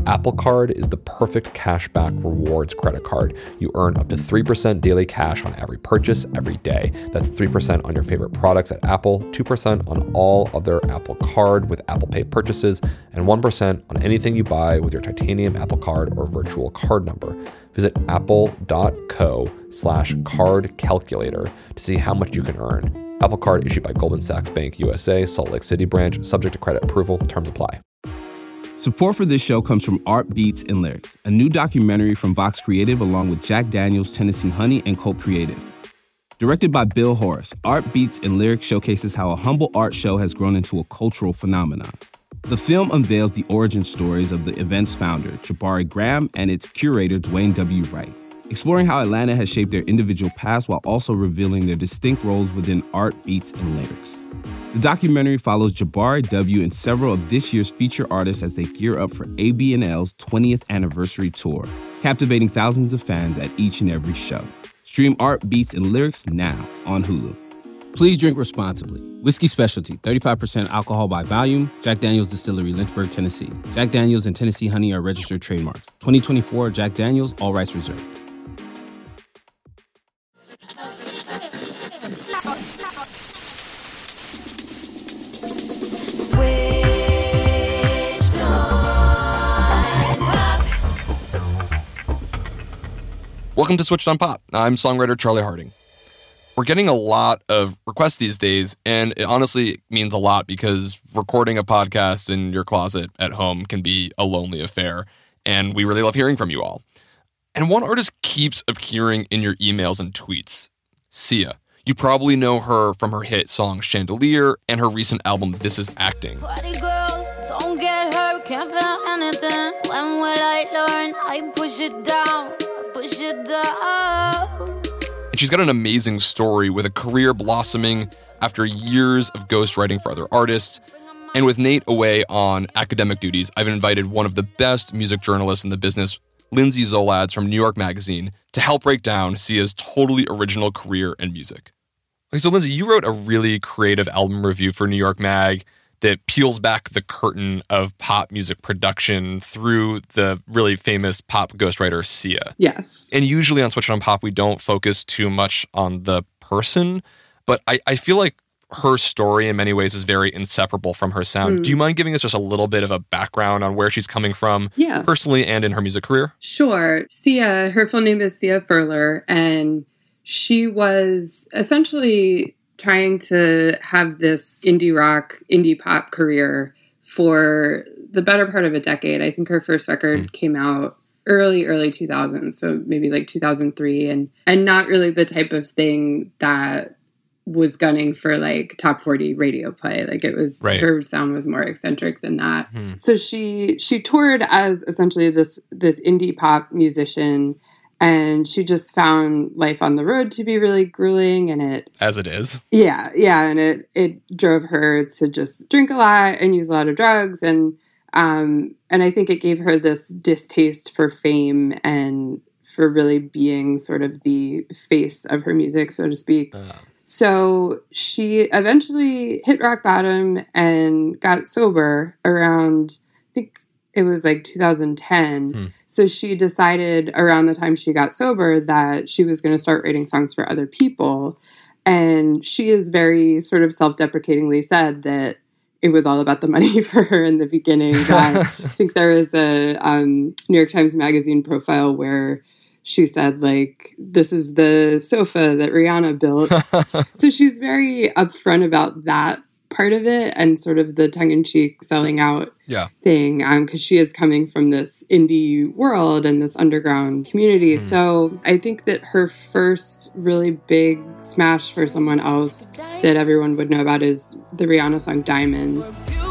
Apple Card is the perfect cashback rewards credit card. You earn up to 3% daily cash on every purchase every day. That's 3% on your favorite products at Apple, 2% on all other Apple Card with Apple Pay purchases, and 1% on anything you buy with your titanium Apple Card or virtual card number. Visit apple.co/card calculator to see how much you can earn. Apple Card issued by Goldman Sachs Bank USA, Salt Lake City branch, subject to credit approval. Terms apply. Support for this show comes from Art Beats and Lyrics, a new documentary from Vox Creative along with Jack Daniels, Tennessee Honey, and Cult Creative. Directed by Bill Horace, Art Beats and Lyrics showcases how a humble art show has grown into a cultural phenomenon. The film unveils the origin stories of the event's founder, Jabari Graham, and its curator, Dwayne W. Wright, exploring how Atlanta has shaped their individual past while also revealing their distinct roles within art, beats, and lyrics. The documentary follows Jabari W. and several of this year's feature artists as they gear up for AB&L's 20th anniversary tour, captivating thousands of fans at each and every show. Stream Art, Beats, and Lyrics now on Hulu. Please drink responsibly. Whiskey Specialty, 35% alcohol by volume. Jack Daniel's Distillery, Lynchburg, Tennessee. Jack Daniel's and Tennessee Honey are registered trademarks. 2024 Jack Daniel's, all rights reserved. Welcome to Switched on Pop. I'm songwriter Charlie Harding. We're getting a lot of requests these days, and it honestly means a lot because recording a podcast in your closet at home can be a lonely affair, and we really love hearing from you all. And one artist keeps appearing in your emails and tweets, Sia. You probably know her from her hit song Chandelier and her recent album This Is Acting. Party girls, don't get hurt, can't feel anything. When will I learn? I push it down. Push it down. And she's got an amazing story with a career blossoming after years of ghostwriting for other artists. And with Nate away on academic duties, I've invited one of the best music journalists in the business, Lindsay Zoladz from New York Magazine, to help break down Sia's totally original career and music. Okay, so Lindsay, you wrote a really creative album review for New York Mag that peels back the curtain of pop music production through the really famous pop ghostwriter Sia. Yes. And usually on Switch on Pop, we don't focus too much on the person, but I feel like her story in many ways is very inseparable from her sound. Do you mind giving us just a little bit of a background on where she's coming from personally and in her music career? Sure. Sia, her full name is Sia Furler, and she was essentially trying to have this indie rock, indie pop career for the better part of a decade. I think her first record came out early 2000s, so maybe like 2003, and not really the type of thing that was gunning for like top 40 radio play. Like it was, her sound was more eccentric than that. So she toured as essentially this indie pop musician, and she just found life on the road to be really grueling, and as it is. Yeah. And it drove her to just drink a lot and use a lot of drugs. And I think it gave her this distaste for fame and for really being sort of the face of her music, so to speak. So she eventually hit rock bottom and got sober around, I think it was like 2010. So she decided around the time she got sober that she was going to start writing songs for other people. And she is very sort of self-deprecatingly said that it was all about the money for her in the beginning. I think there was a New York Times Magazine profile where she said, like, this is the sofa that Rihanna built. So she's very upfront about that part of it and sort of the tongue-in-cheek selling out thing, because she is coming from this indie world and this underground community. So I think that her first really big smash for someone else that everyone would know about is the Rihanna song Diamonds.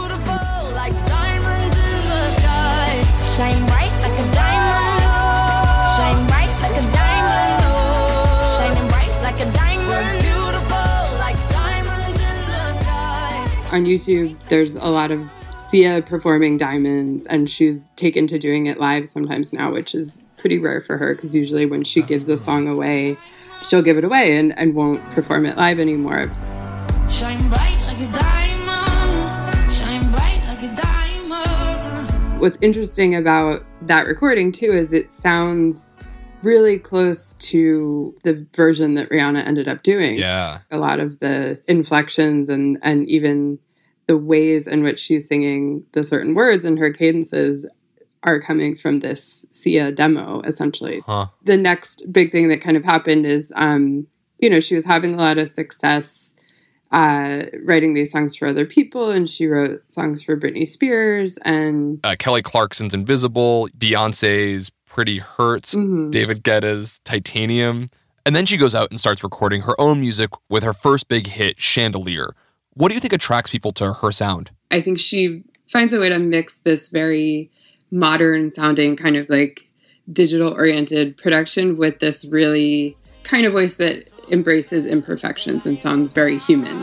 Shine bright like a diamond. Shine bright like a diamond. Shining bright like a diamond. Beautiful like diamonds in the sky. On YouTube, there's a lot of Sia performing Diamonds, and she's taken to doing it live sometimes now, which is pretty rare for her, because usually when she gives a song away, she'll give it away and won't perform it live anymore. Shine bright like a diamond. Shine bright like a diamond. What's interesting about that recording, too, is it sounds really close to the version that Rihanna ended up doing. Yeah. A lot of the inflections and even the ways in which she's singing the certain words and her cadences are coming from this Sia demo, essentially. Huh. The next big thing that kind of happened is, she was having a lot of success writing these songs for other people, and she wrote songs for Britney Spears and Kelly Clarkson's Invisible, Beyonce's Pretty Hurts, David Guetta's Titanium. And then she goes out and starts recording her own music with her first big hit, Chandelier. What do you think attracts people to her sound? I think she finds a way to mix this very modern sounding kind of like digital oriented production with this really kind of voice that embraces imperfections and sounds very human.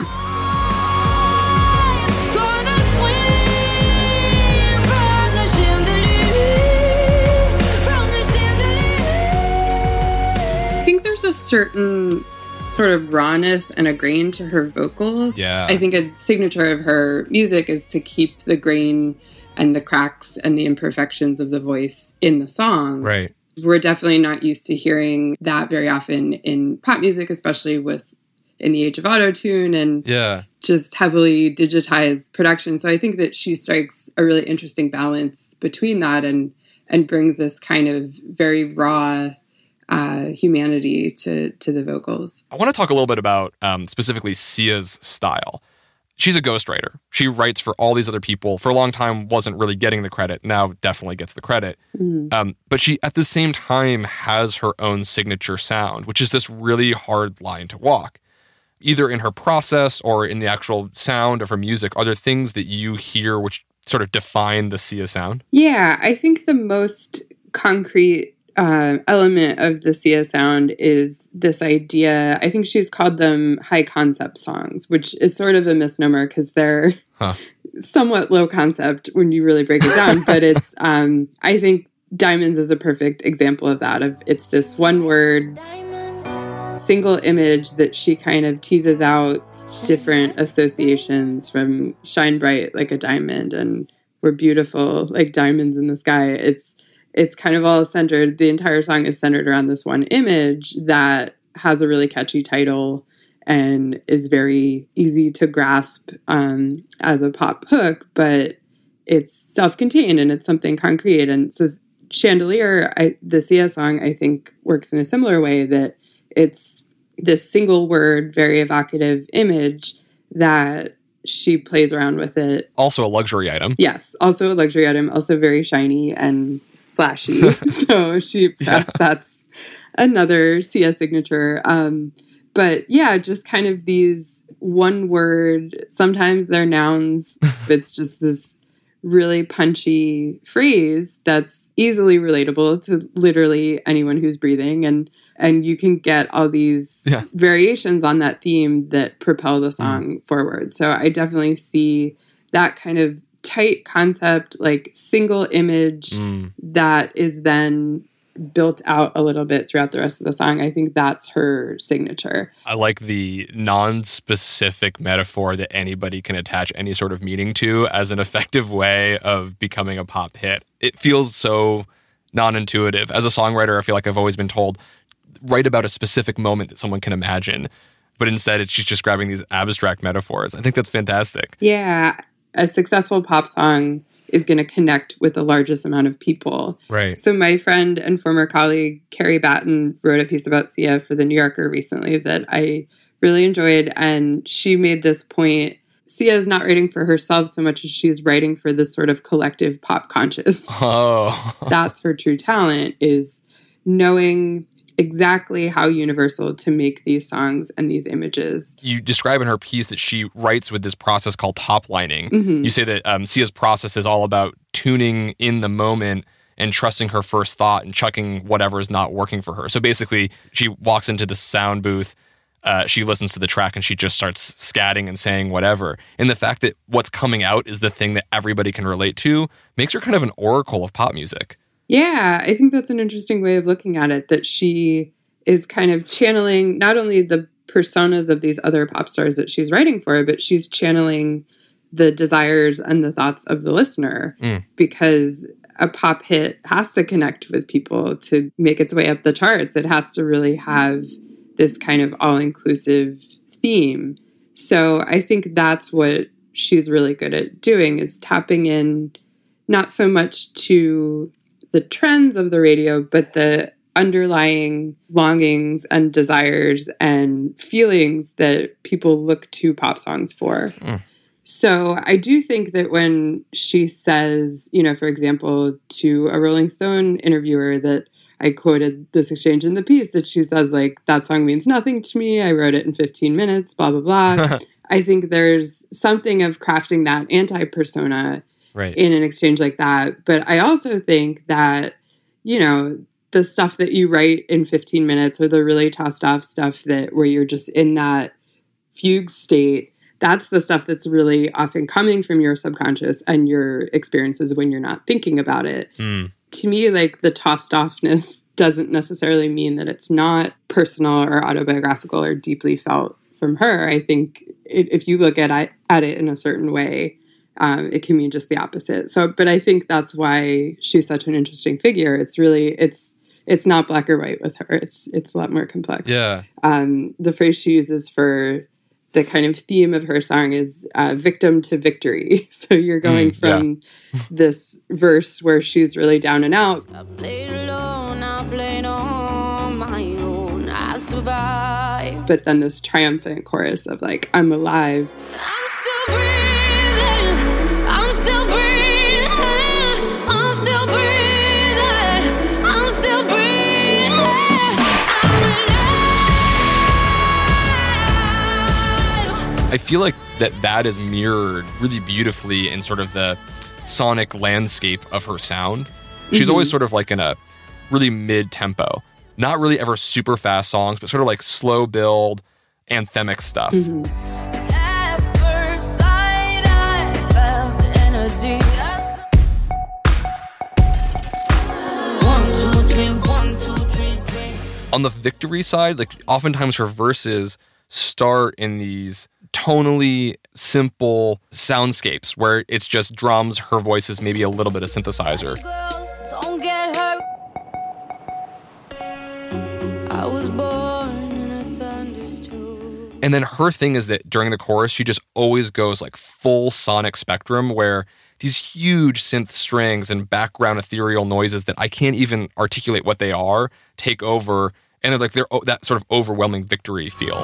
I think there's a certain sort of rawness and a grain to her vocal. Yeah. I think a signature of her music is to keep the grain and the cracks and the imperfections of the voice in the song. Right. We're definitely not used to hearing that very often in pop music, especially in the age of auto-tune and just heavily digitized production. So I think that she strikes a really interesting balance between that and brings this kind of very raw humanity to the vocals. I want to talk a little bit about specifically Sia's style. She's a ghostwriter. She writes for all these other people. For a long time, wasn't really getting the credit. Now definitely gets the credit. But she, at the same time, has her own signature sound, which is this really hard line to walk. Either in her process or in the actual sound of her music, are there things that you hear which sort of define the Sia sound? Yeah, I think the most concrete element of the Sia sound is this idea. I think she's called them high concept songs, which is sort of a misnomer because they're somewhat low concept when you really break it down. But it's, I think Diamonds is a perfect example of that. It's this one word, single image that she kind of teases out different associations from shine bright like a diamond and we're beautiful like diamonds in the sky. It's kind of all centered. The entire song is centered around this one image that has a really catchy title and is very easy to grasp as a pop hook, but it's self-contained and it's something concrete. And so Chandelier, the Sia song, I think works in a similar way, that it's this single word, very evocative image that she plays around with it. Also a luxury item. Yes, also a luxury item, also very shiny and flashy. So that's another Sia signature. But yeah, just kind of these one word, sometimes they're nouns. It's just this really punchy phrase that's easily relatable to literally anyone who's breathing. And you can get all these variations on that theme that propel the song forward. So I definitely see that kind of tight concept, like single image that is then built out a little bit throughout the rest of the song. I think that's her signature. I like the non-specific metaphor that anybody can attach any sort of meaning to as an effective way of becoming a pop hit. It feels so non-intuitive. As a songwriter, I feel like I've always been told, write about a specific moment that someone can imagine. But instead, she's just grabbing these abstract metaphors. I think that's fantastic. Yeah. A successful pop song is going to connect with the largest amount of people. Right. So my friend and former colleague, Carrie Batten, wrote a piece about Sia for The New Yorker recently that I really enjoyed. And she made this point. Sia is not writing for herself so much as she's writing for this sort of collective pop conscious. Oh. That's her true talent, is knowing exactly how universal to make these songs and these images. You describe in her piece that she writes with this process called top lining. You say that Sia's process is all about tuning in the moment and trusting her first thought and chucking whatever is not working for her. So basically, she walks into the sound booth, she listens to the track, and she just starts scatting and saying whatever. And the fact that what's coming out is the thing that everybody can relate to makes her kind of an oracle of pop music. Yeah, I think that's an interesting way of looking at it, that she is kind of channeling not only the personas of these other pop stars that she's writing for, but she's channeling the desires and the thoughts of the listener, because a pop hit has to connect with people to make its way up the charts. It has to really have this kind of all-inclusive theme. So I think that's what she's really good at doing, is tapping in not so much to the trends of the radio, but the underlying longings and desires and feelings that people look to pop songs for. So I do think that when she says, you know, for example, to a Rolling Stone interviewer, that I quoted this exchange in the piece, that she says, like, that song means nothing to me. I wrote it in 15 minutes, blah, blah, blah. I think there's something of crafting that anti-persona in an exchange like that. But I also think that, you know, the stuff that you write in 15 minutes, or the really tossed off stuff that where you're just in that fugue state, that's the stuff that's really often coming from your subconscious and your experiences when you're not thinking about it. To me, like, the tossed offness doesn't necessarily mean that it's not personal or autobiographical or deeply felt from her. I think if you look at it in a certain way, it can mean just the opposite. So, but I think that's why she's such an interesting figure. It's really, it's not black or white with her. It's a lot more complex. Yeah. The phrase she uses for the kind of theme of her song is victim to victory. So you're going from this verse where she's really down and out. I played alone, I played on my own, I survived. But then this triumphant chorus of, like, I'm alive. I'm still breathing, I'm still breathing, I'm still breathing, I'm still breathing, I'm alive. I feel like that is mirrored really beautifully in sort of the sonic landscape of her sound. She's always sort of like in a really mid-tempo, not really ever super fast songs, but sort of like slow build, anthemic stuff. At first sight, I felt the energy. 1, 2, 3, 1, 2, 3, 3. On the victory side, like, oftentimes her verses start in these tonally simple soundscapes where it's just drums, her voice is maybe a little bit of synthesizer. Girls, don't get hurt. I was born in a thunderstorm. And then her thing is that during the chorus, she just always goes like full sonic spectrum, where these huge synth strings and background ethereal noises that I can't even articulate what they are take over, and they're that sort of overwhelming victory feel.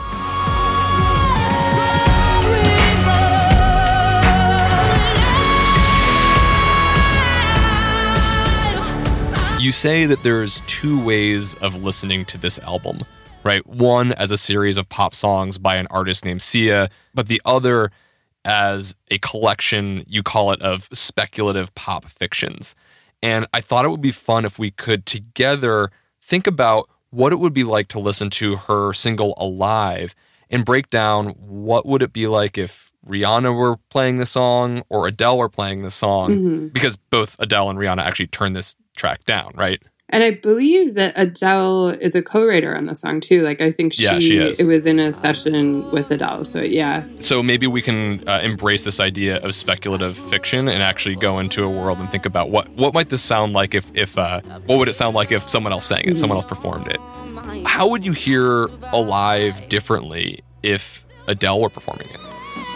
You say that there's two ways of listening to this album, right? One as a series of pop songs by an artist named Sia, but the other as a collection, you call it, of speculative pop fictions. And I thought it would be fun if we could together think about what it would be like to listen to her single Alive and break down what would it be like if Rihanna were playing the song or Adele were playing the song, because both Adele and Rihanna actually turned this track down, right? And I believe that Adele is a co-writer on the song too. Like, I think she is. It was in a session with Adele. So yeah. So maybe we can embrace this idea of speculative fiction and actually go into a world and think about what might this sound like if what would it sound like if someone else sang it, someone else performed it? How would you hear Alive differently if Adele were performing it?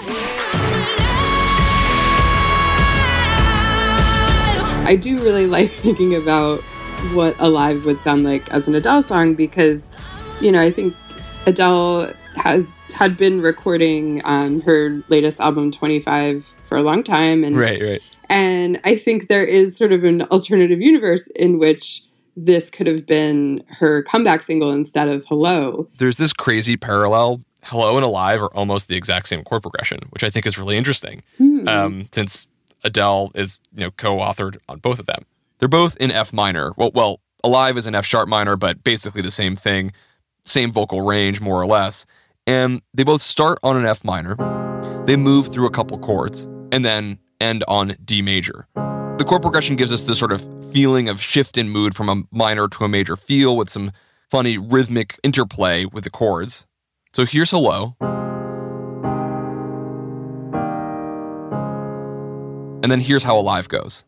I do really like thinking about what Alive would sound like as an Adele song, because, you know, I think Adele had been recording her latest album 25 for a long time, and right. And I think there is sort of an alternative universe in which this could have been her comeback single instead of Hello. There's this crazy parallel. Hello and Alive are almost the exact same chord progression, which I think is really interesting, since Adele is, co-authored on both of them. They're both in F minor. Well, Alive is in F sharp minor, but basically the same thing, same vocal range, more or less. And they both start on an F minor. They move through a couple chords and then end on D major. The chord progression gives us this sort of feeling of shift in mood from a minor to a major feel with some funny rhythmic interplay with the chords. So here's Hello. And then here's how Alive goes.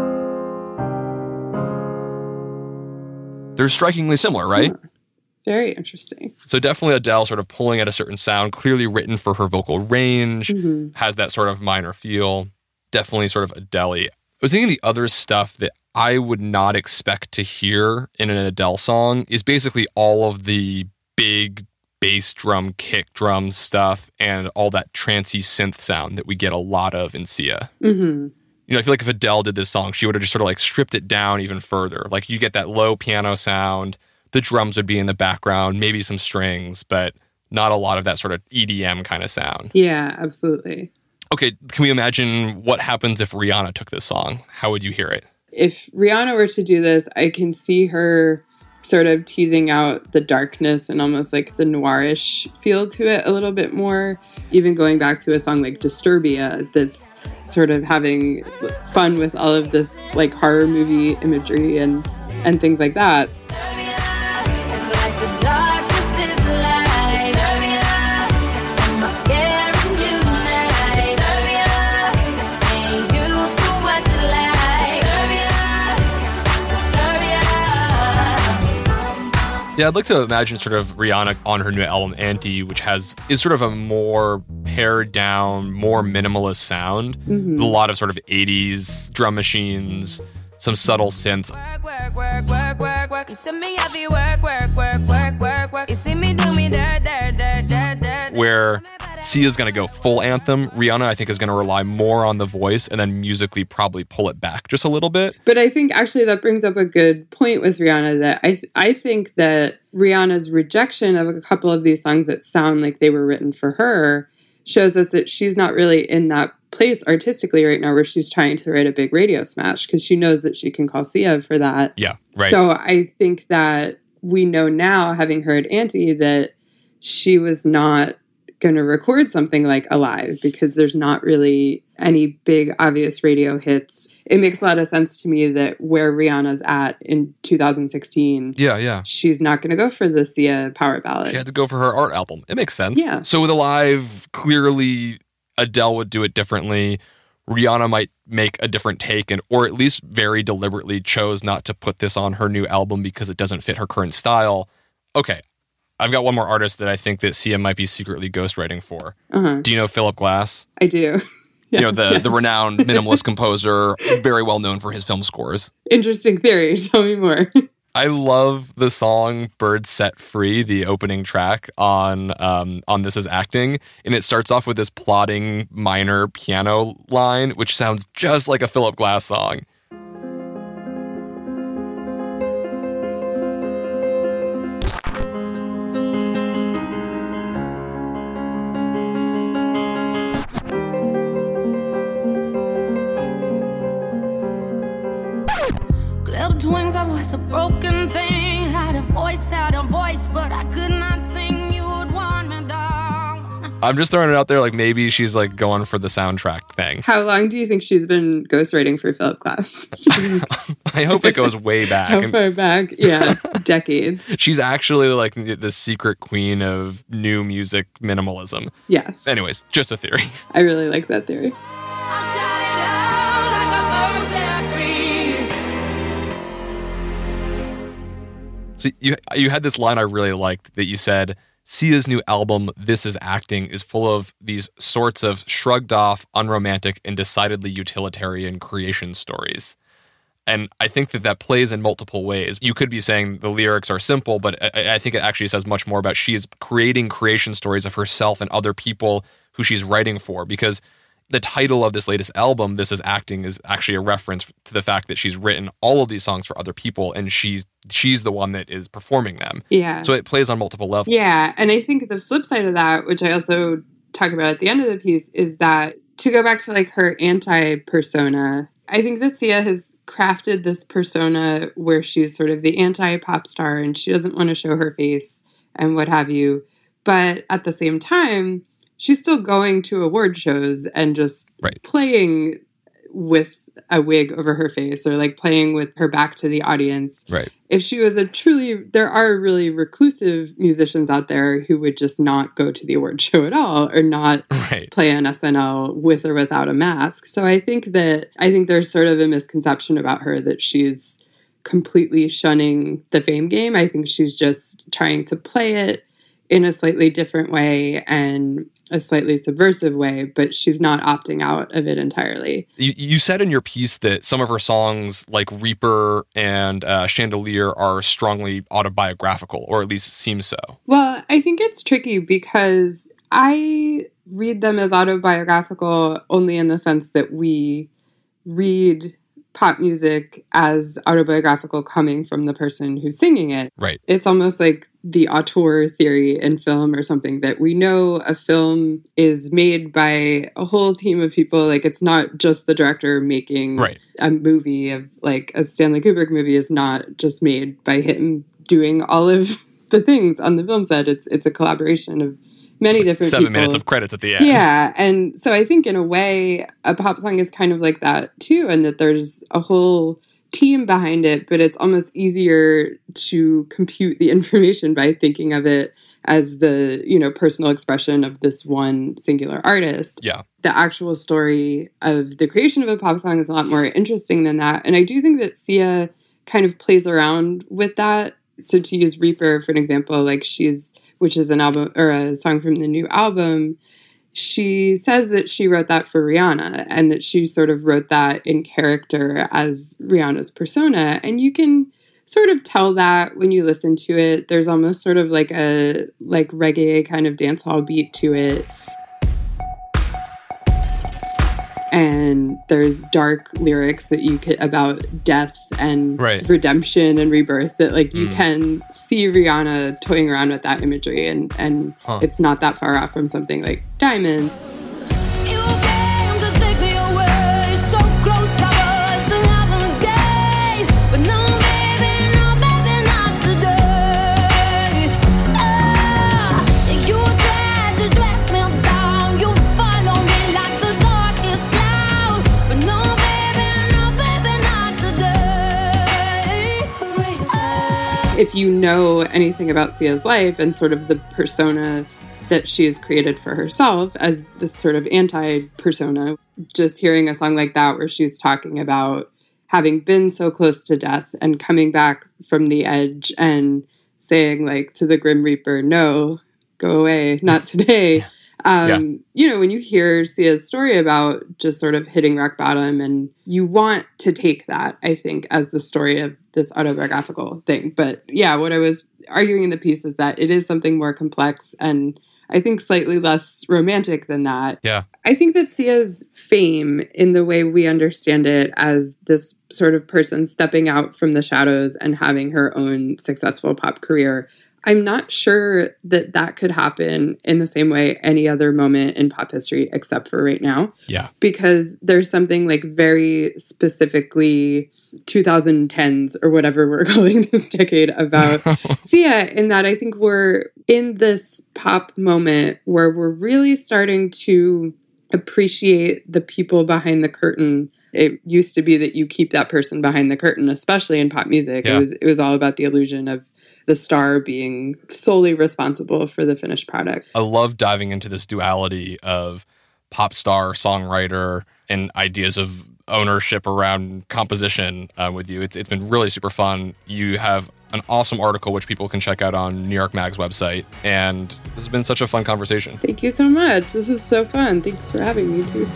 They're strikingly similar, right? Very interesting. So definitely Adele sort of pulling at a certain sound, clearly written for her vocal range, has that sort of minor feel. Definitely sort of Adele-y. I was thinking the other stuff that I would not expect to hear in an Adele song is basically all of the big bass drum, kick drum stuff, and all that trancey synth sound that we get a lot of in Sia. Mm-hmm. You know, I feel like if Adele did this song, she would have just sort of like stripped it down even further. Like you get that low piano sound, the drums would be in the background, maybe some strings, but not a lot of that sort of EDM kind of sound. Yeah, absolutely. Okay, can we imagine what happens if Rihanna took this song? How would you hear it? If Rihanna were to do this, I can see her sort of teasing out the darkness and almost like the noirish feel to it a little bit more. Even going back to a song like Disturbia that's sort of having fun with all of this like horror movie imagery and things like that. It's like the darkness is the light. Am I scaring you tonight? Ain't used to what you like. Yeah, I'd like to imagine sort of Rihanna on her new album Anti, which is sort of a more pared down, more minimalist sound. Mm-hmm. A lot of sort of 80s drum machines, some subtle synths. Work, work, work, work, work. You see me heavy work, work, work, work, work, work. You see me do me dirt, dirt, dirt, dirt, dirt. Where Sia's going to go full anthem. Rihanna, I think, is going to rely more on the voice and then musically probably pull it back just a little bit. But I think actually that brings up a good point with Rihanna, that I think that Rihanna's rejection of a couple of these songs that sound like they were written for her shows us that she's not really in that place artistically right now where she's trying to write a big radio smash, because she knows that she can call Sia for that. Yeah, right. So I think that we know now, having heard Anti, that she was not going to record something like Alive because there's not really any big obvious radio hits. It makes a lot of sense to me that where Rihanna's at in 2016, Yeah. she's not going to go for the Sia power ballad. She had to go for her art album. It makes sense. Yeah. So with Alive, clearly Adele would do it differently. Rihanna might make a different take, or at least very deliberately chose not to put this on her new album because it doesn't fit her current style. Okay, I've got one more artist that I think that Sia might be secretly ghostwriting for. Uh-huh. Do you know Philip Glass? I do. You know, the renowned minimalist composer, very well known for his film scores. Interesting theory. Tell me more. I love the song Birds Set Free, the opening track on This Is Acting. And it starts off with this plodding minor piano line, which sounds just like a Philip Glass song. Clipped wings, I was a broken thing. Had a voice, but I could not sing. You would want me down. I'm just throwing it out there, like maybe she's like going for the soundtrack thing. How long do you think she's been ghostwriting for Philip Glass? I hope it goes way back. How far back? Yeah, decades. She's actually like the secret queen of new music minimalism. Yes. Anyways, just a theory. I really like that theory. I shout it out like a bird set free. So you had this line I really liked that you said, Sia's new album, This Is Acting, is full of these sorts of shrugged off, unromantic, and decidedly utilitarian creation stories. And I think that plays in multiple ways. You could be saying the lyrics are simple, but I think it actually says much more about she is creating creation stories of herself and other people who she's writing for, because the title of this latest album, This Is Acting, is actually a reference to the fact that she's written all of these songs for other people, and she's the one that is performing them. Yeah. So it plays on multiple levels. Yeah. And I think the flip side of that, which I also talk about at the end of the piece, is that to go back to like her anti-persona, I think that Sia has crafted this persona where she's sort of the anti-pop star and she doesn't want to show her face and what have you. But at the same time, she's still going to award shows and just playing with a wig over her face or like playing with her back to the audience. Right. If she was there are really reclusive musicians out there who would just not go to the award show at all or not play on SNL with or without a mask. So I think there's sort of a misconception about her that she's completely shunning the fame game. I think she's just trying to play it in a slightly different way and a slightly subversive way, but she's not opting out of it entirely. You said in your piece that some of her songs like Reaper and Chandelier are strongly autobiographical, or at least seem so. Well, I think it's tricky because I read them as autobiographical only in the sense that we read pop music as autobiographical coming from the person who's singing it. Right. It's almost like the auteur theory in film or something, that we know a film is made by a whole team of people. Like, it's not just the director making a movie of, like, a Stanley Kubrick movie is not just made by him doing all of the things on the film set. It's a collaboration of many different 7 minutes of credits at the end. Yeah. And so I think in a way, a pop song is kind of like that too, and that there's a whole team behind it, but it's almost easier to compute the information by thinking of it as the, personal expression of this one singular artist. Yeah. The actual story of the creation of a pop song is a lot more interesting than that. And I do think that Sia kind of plays around with that. So to use Reaper for an example, which is an album or a song from the new album, she says that she wrote that for Rihanna and that she sort of wrote that in character as Rihanna's persona. And you can sort of tell that when you listen to it. There's almost sort of like a reggae kind of dancehall beat to it. And there's dark lyrics that you could about death and redemption and rebirth that you can see Rihanna toying around with that imagery and it's not that far off from something like Diamonds. You came to take me away, so close I was to heaven's gaze, but no baby, not today. You tried to drag me down, you follow me like the darkest cloud, but no baby, not today. If you know anything about Sia's life and sort of the persona that she has created for herself as this sort of anti-persona, just hearing a song like that where she's talking about having been so close to death and coming back from the edge and saying to the Grim Reaper, no, go away, not today. When you hear Sia's story about just sort of hitting rock bottom, and you want to take that, I think, as the story of this autobiographical thing. But yeah, what I was arguing in the piece is that it is something more complex and I think slightly less romantic than that. Yeah. I think that Sia's fame, in the way we understand it as this sort of person stepping out from the shadows and having her own successful pop career, I'm not sure that that could happen in the same way any other moment in pop history except for right now. Yeah. Because there's something very specifically 2010s or whatever we're calling this decade about Sia, in that I think we're in this pop moment where we're really starting to appreciate the people behind the curtain. It used to be that you keep that person behind the curtain, especially in pop music. Yeah. It was all about the illusion of the star being solely responsible for the finished product. I love diving into this duality of pop star, songwriter, and ideas of ownership around composition with you. It's been really super fun. You have an awesome article which people can check out on New York Mag's website, and this has been such a fun conversation. Thank you so much. This is so fun. Thanks for having me, too.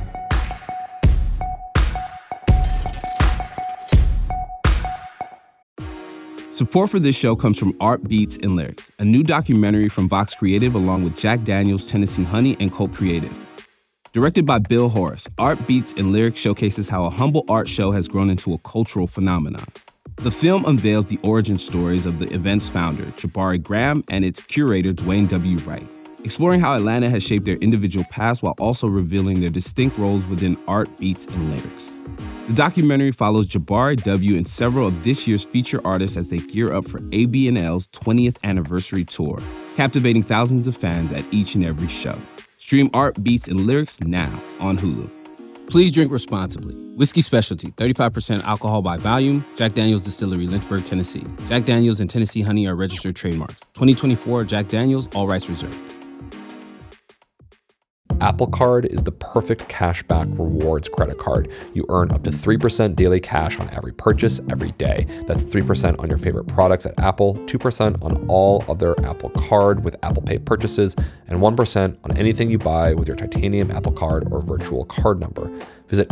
Support for this show comes from Art Beats and Lyrics, a new documentary from Vox Creative along with Jack Daniels, Tennessee Honey, and Colt Creative. Directed by Bill Horace, Art Beats and Lyrics showcases how a humble art show has grown into a cultural phenomenon. The film unveils the origin stories of the event's founder, Jabari Graham, and its curator, Dwayne W. Wright, exploring how Atlanta has shaped their individual paths while also revealing their distinct roles within art, beats, and lyrics. The documentary follows Jabari W. and several of this year's feature artists as they gear up for AB&L's 20th anniversary tour, captivating thousands of fans at each and every show. Stream Art, Beats, and Lyrics now on Hulu. Please drink responsibly. Whiskey Specialty, 35% alcohol by volume. Jack Daniel's Distillery, Lynchburg, Tennessee. Jack Daniel's and Tennessee Honey are registered trademarks. 2024 Jack Daniel's, all rights reserved. Apple Card is the perfect cashback rewards credit card. You earn up to 3% daily cash on every purchase every day. That's 3% on your favorite products at Apple, 2% on all other Apple Card with Apple Pay purchases, and 1% on anything you buy with your titanium Apple Card or virtual card number. Visit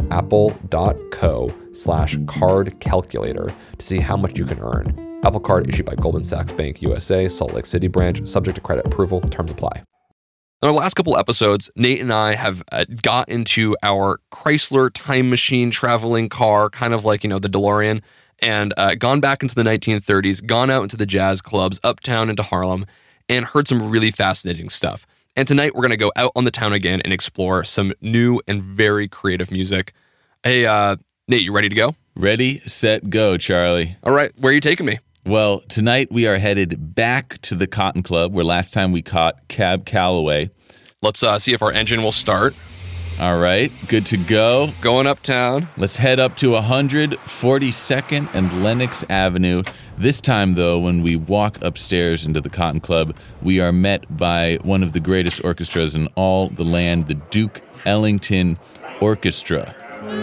apple.co/card calculator to see how much you can earn. Apple Card issued by Goldman Sachs Bank USA, Salt Lake City branch, subject to credit approval. Terms apply. In our last couple episodes, Nate and I have got into our Chrysler time machine traveling car, kind of like, the DeLorean, and gone back into the 1930s, gone out into the jazz clubs, uptown into Harlem, and heard some really fascinating stuff. And tonight we're going to go out on the town again and explore some new and very creative music. Hey, Nate, you ready to go? Ready, set, go, Charlie. All right, where are you taking me? Well, tonight we are headed back to the Cotton Club, where last time we caught Cab Calloway. Let's see if our engine will start. All right, good to go. Going uptown. Let's head up to 142nd and Lenox Avenue. This time, though, when we walk upstairs into the Cotton Club, we are met by one of the greatest orchestras in all the land, the Duke Ellington Orchestra.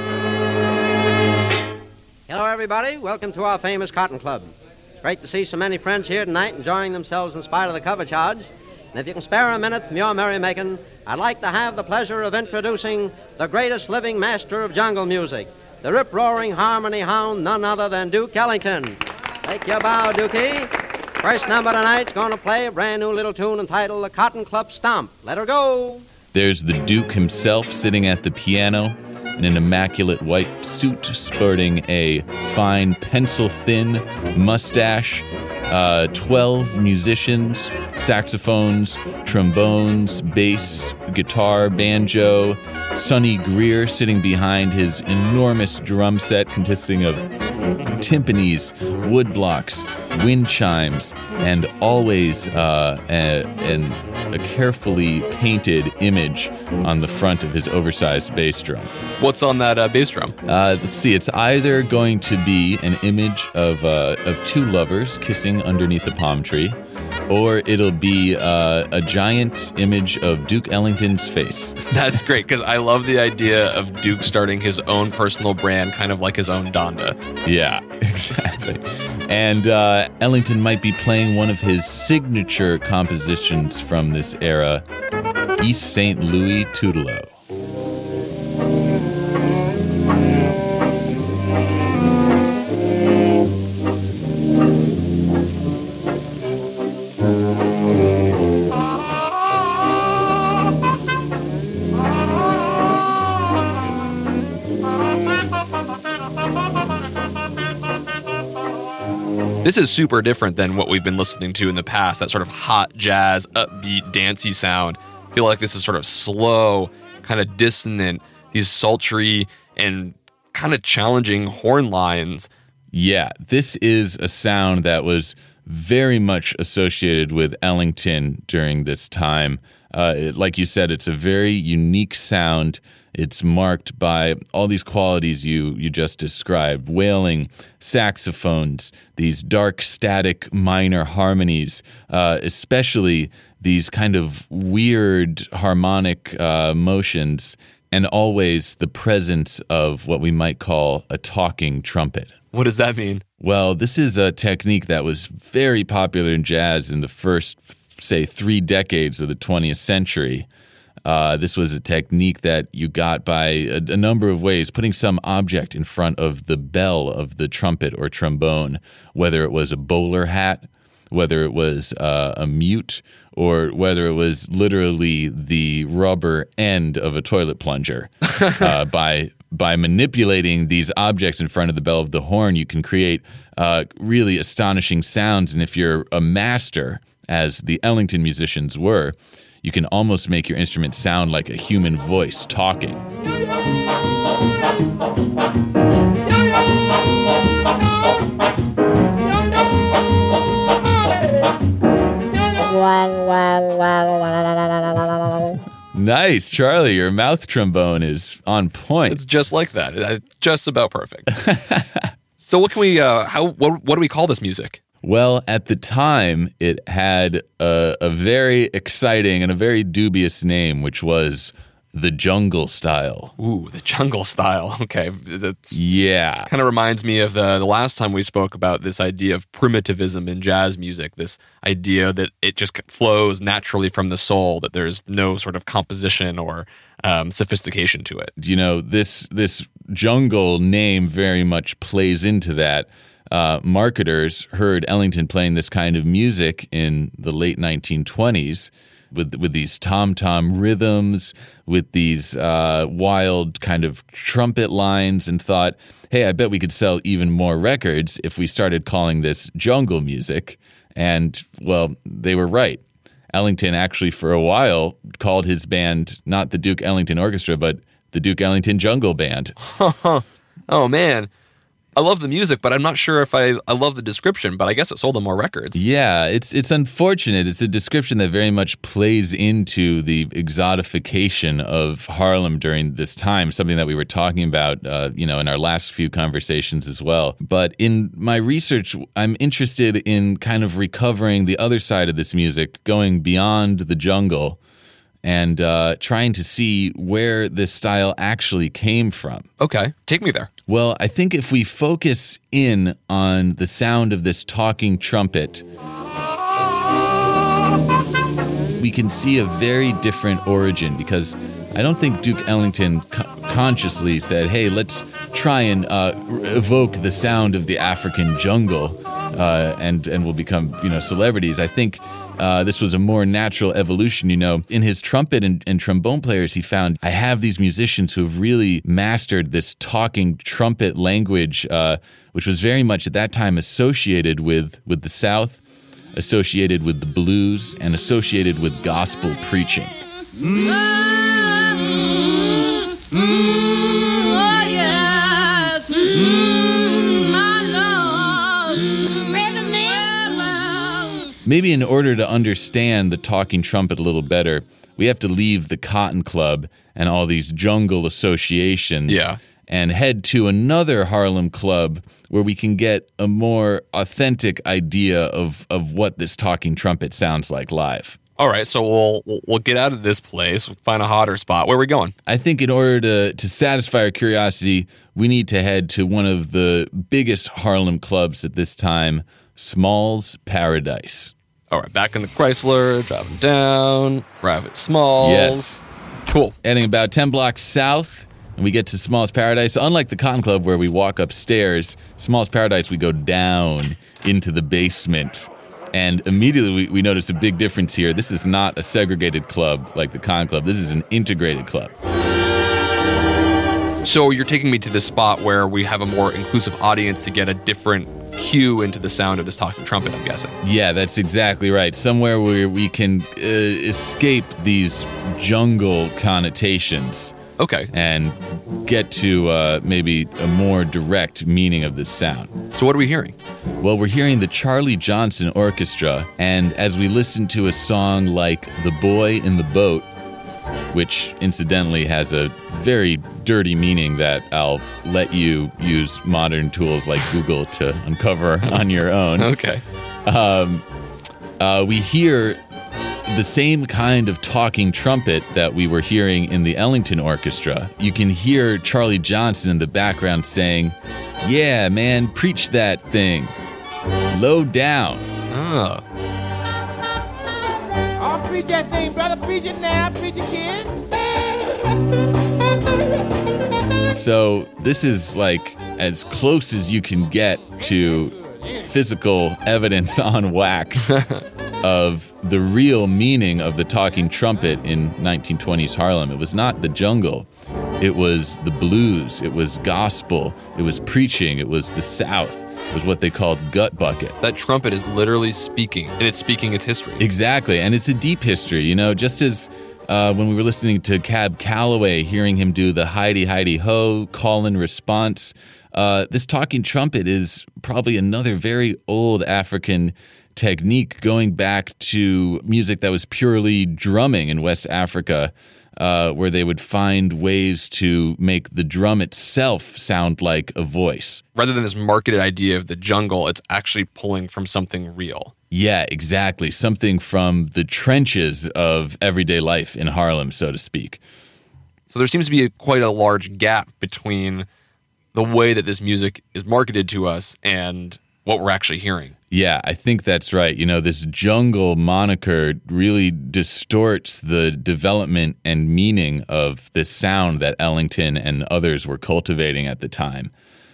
Hello, everybody. Welcome to our famous Cotton Club. It's great to see so many friends here tonight enjoying themselves in spite of the cover charge. And if you can spare a minute from your merrymaking, I'd like to have the pleasure of introducing the greatest living master of jungle music, the rip-roaring harmony hound, none other than Duke Ellington. Take your bow, Dukey. First number tonight's going to play a brand new little tune entitled The Cotton Club Stomp. Let her go. There's the Duke himself sitting at the piano in an immaculate white suit, sporting a fine pencil-thin mustache. 12 musicians, saxophones, trombones, bass, guitar, banjo. Sonny Greer sitting behind his enormous drum set consisting of timpanis, woodblocks, wind chimes, and always a carefully painted image on the front of his oversized bass drum. What's on that bass drum? Let's see. It's either going to be an image of two lovers kissing underneath a palm tree, or it'll be a giant image of Duke Ellington's face. That's great, because I love the idea of Duke starting his own personal brand, kind of like his own Donda. Yeah, exactly. And Ellington might be playing one of his signature compositions from this era, East St. Louis Toodle-O. This is super different than what we've been listening to in the past, that sort of hot jazz, upbeat, dancey sound. I feel like this is sort of slow, kind of dissonant, these sultry and kind of challenging horn lines. Yeah, this is a sound that was very much associated with Ellington during this time. Like you said, it's a very unique sound. It's marked by all these qualities you just described: wailing, saxophones, these dark, static minor harmonies, especially these kind of weird harmonic motions, and always the presence of what we might call a talking trumpet. What does that mean? Well, this is a technique that was very popular in jazz in the first, say, 3 decades of the 20th century. This was a technique that you got by a number of ways, putting some object in front of the bell of the trumpet or trombone, whether it was a bowler hat, whether it was a mute, or whether it was literally the rubber end of a toilet plunger. By manipulating these objects in front of the bell of the horn, you can create really astonishing sounds. And if you're a master, as the Ellington musicians were, you can almost make your instrument sound like a human voice talking. Nice, Charlie. Your mouth trombone is on point. It's just like that. It's just about perfect. So what can we? What do we call this music? Well, at the time, it had a very exciting and a very dubious name, which was the jungle style. Ooh, the jungle style. Okay. Yeah. Kind of reminds me of the last time we spoke about this idea of primitivism in jazz music, this idea that it just flows naturally from the soul, that there's no sort of composition or sophistication to it. You know, this jungle name very much plays into that. Marketers heard Ellington playing this kind of music in the late 1920s with these tom-tom rhythms, with these wild kind of trumpet lines, and thought, hey, I bet we could sell even more records if we started calling this jungle music. And, well, they were right. Ellington actually, for a while, called his band not the Duke Ellington Orchestra, but the Duke Ellington Jungle Band. Oh, man. I love the music, but I'm not sure if I love the description, but I guess it sold them more records. Yeah, it's unfortunate. It's a description that very much plays into the exotification of Harlem during this time, something that we were talking about, in our last few conversations as well. But in my research, I'm interested in kind of recovering the other side of this music, going beyond the jungle, and trying to see where this style actually came from. Okay, take me there. Well, I think if we focus in on the sound of this talking trumpet, we can see a very different origin, because I don't think Duke Ellington consciously said, hey, let's try and evoke the sound of the African jungle and we'll become, celebrities. I think this was a more natural evolution. In his trumpet and trombone players, he found, I have these musicians who have really mastered this talking trumpet language, which was very much at that time associated with the South, associated with the blues, and associated with gospel preaching. Maybe in order to understand the talking trumpet a little better, we have to leave the Cotton Club and all these jungle associations and head to another Harlem club where we can get a more authentic idea of what this talking trumpet sounds like live. All right, so we'll get out of this place, find a hotter spot. Where are we going? I think in order to satisfy our curiosity, we need to head to one of the biggest Harlem clubs at this time, Small's Paradise. All right, back in the Chrysler, driving down, arrive at Smalls. Yes. Cool. Heading about 10 blocks south, and we get to Small's Paradise. Unlike the Cotton Club where we walk upstairs, Small's Paradise we go down into the basement. And immediately we notice a big difference here. This is not a segregated club like the Cotton Club. This is an integrated club. So you're taking me to this spot where we have a more inclusive audience to get a different cue into the sound of this talking trumpet, I'm guessing. Yeah, that's exactly right. Somewhere where we can escape these jungle connotations. Okay. And get to maybe a more direct meaning of this sound. So what are we hearing? Well, we're hearing the Charlie Johnson Orchestra, and as we listen to a song like The Boy in the Boat, which incidentally has a very dirty meaning that I'll let you use modern tools like Google to uncover on your own. Okay. We hear the same kind of talking trumpet that we were hearing in the Ellington Orchestra. You can hear Charlie Johnson in the background saying, yeah, man, preach that thing. Low down. Oh. I'll preach that thing, brother. Preach it now. Preach it, kid. So this is like as close as you can get to physical evidence on wax of the real meaning of the talking trumpet in 1920s Harlem. It was not the jungle. It was the blues. It was gospel. It was preaching. It was the South. It was what they called gut bucket. That trumpet is literally speaking, and it's speaking its history. Exactly, and it's a deep history. Just as when we were listening to Cab Calloway, hearing him do the Heidi Heidi Ho call and response, this talking trumpet is probably another very old African technique going back to music that was purely drumming in West Africa where they would find ways to make the drum itself sound like a voice. Rather than this marketed idea of the jungle, it's actually pulling from something real. Yeah, exactly. Something from the trenches of everyday life in Harlem, so to speak. So there seems to be quite a large gap between the way that this music is marketed to us and what we're actually hearing. Yeah, I think that's right. You know, this jungle moniker really distorts the development and meaning of this sound that Ellington and others were cultivating at the time.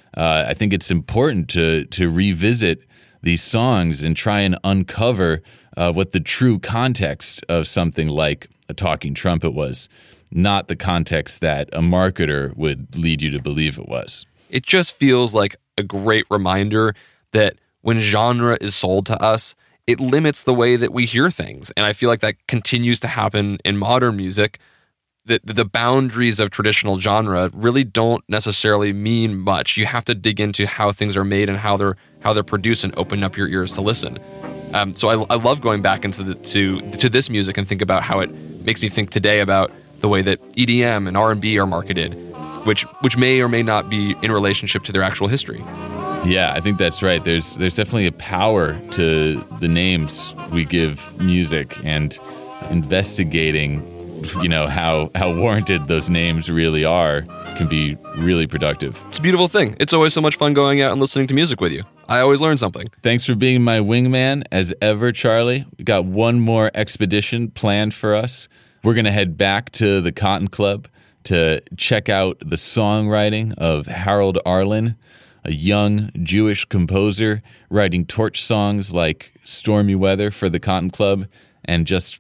I think it's important to revisit these songs and try and uncover what the true context of something like A Talking Trumpet was, not the context that a marketer would lead you to believe it was. It just feels like a great reminder that when genre is sold to us, it limits the way that we hear things. And I feel like that continues to happen in modern music, that the boundaries of traditional genre really don't necessarily mean much. You have to dig into how things are made and how they're produced and open up your ears to listen. So I love going back into to this music and think about how it makes me think today about the way that EDM and R&B are marketed, which may or may not be in relationship to their actual history. Yeah, I think that's right. There's definitely a power to the names we give music, and investigating, you know, how warranted those names really are can be really productive. It's a beautiful thing. It's always so much fun going out and listening to music with you. I always learn something. Thanks for being my wingman as ever, Charlie. We got one more expedition planned for us. We're going to head back to the Cotton Club to check out the songwriting of Harold Arlen, a young Jewish composer writing torch songs like Stormy Weather for the Cotton Club, and just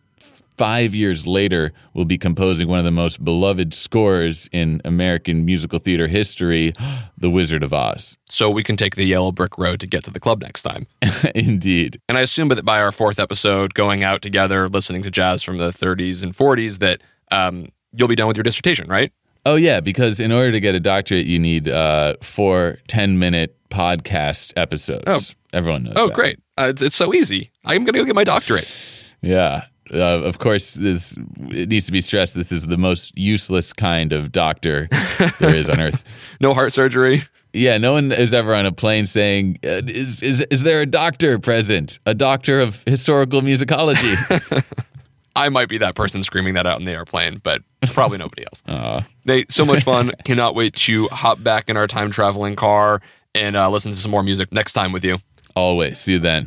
5 years later will be composing one of the most beloved scores in American musical theater history, The Wizard of Oz. So we can take the yellow brick road to get to the club next time. Indeed. And I assume that by our fourth episode, going out together, listening to jazz from the 30s and 40s, that you'll be done with your dissertation, right? Oh, yeah, because in order to get a doctorate, you need 4 10-minute podcast episodes. Oh. Everyone knows Oh, that. great. It's so easy. I'm going to go get my doctorate. Yeah. Of course, it needs to be stressed, this is the most useless kind of doctor there is on Earth. No heart surgery. Yeah, no one is ever on a plane saying, is there a doctor present? A doctor of historical musicology? I might be that person screaming that out in the airplane, but probably nobody else. Nate, so much fun. Cannot wait to hop back in our time-traveling car and listen to some more music next time with you. Always. See you then.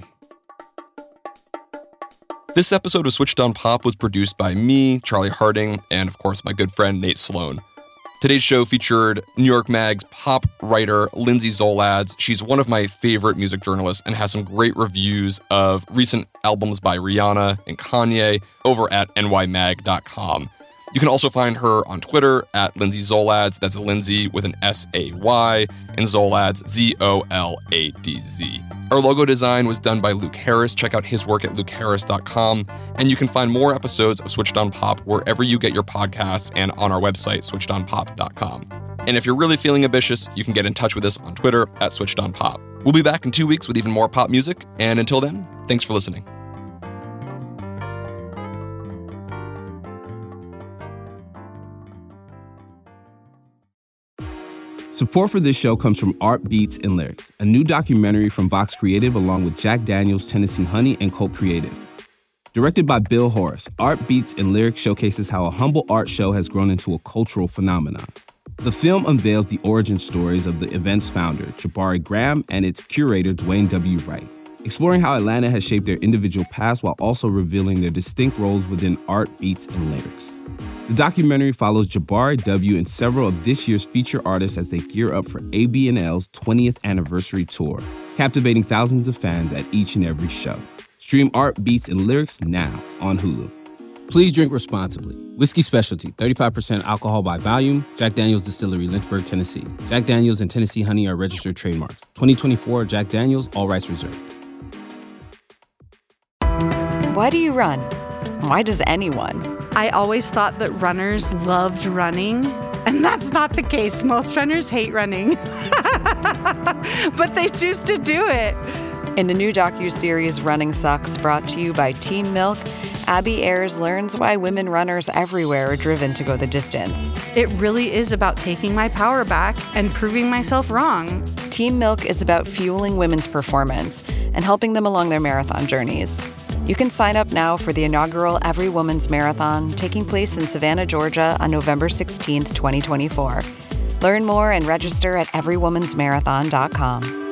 This episode of Switched on Pop was produced by me, Charlie Harding, and of course my good friend Nate Sloan. Today's show featured New York Mag's pop writer Lindsay Zoladz. She's one of my favorite music journalists and has some great reviews of recent albums by Rihanna and Kanye over at nymag.com. You can also find her on Twitter at Lindsay Zoladz. That's Lindsay with an S-A-Y, and Zoladz, Z-O-L-A-D-Z. Our logo design was done by Luke Harris. Check out his work at lukeharris.com. And you can find more episodes of Switched on Pop wherever you get your podcasts and on our website, switchedonpop.com. And if you're really feeling ambitious, you can get in touch with us on Twitter at switchedonpop. We'll be back in 2 weeks with even more pop music. And until then, thanks for listening. Support for this show comes from Art Beats and Lyrics, a new documentary from Vox Creative along with Jack Daniels, Tennessee Honey, and Colt Creative. Directed by Bill Horace, Art Beats and Lyrics showcases how a humble art show has grown into a cultural phenomenon. The film unveils the origin stories of the event's founder, Jabari Graham, and its curator, Dwayne W. Wright, exploring how Atlanta has shaped their individual paths while also revealing their distinct roles within Art Beats and Lyrics. The documentary follows Jabari W. and several of this year's feature artists as they gear up for ABNL's 20th anniversary tour, captivating thousands of fans at each and every show. Stream Art Beats and Lyrics now on Hulu. Please drink responsibly. Whiskey Specialty, 35% alcohol by volume. Jack Daniel's Distillery, Lynchburg, Tennessee. Jack Daniel's and Tennessee Honey are registered trademarks. 2024 Jack Daniel's, all rights reserved. Why do you run? Why does anyone? I always thought that runners loved running, and that's not the case. Most runners hate running, but they choose to do it. In the new docuseries Running Sucks, brought to you by Teen Milk Abby Ayers learns why women runners everywhere are driven to go the distance. It really is about taking my power back and proving myself wrong. Team Milk is about fueling women's performance and helping them along their marathon journeys. You can sign up now for the inaugural Every Woman's Marathon taking place in Savannah, Georgia on November 16th, 2024. Learn more and register at everywomansmarathon.com.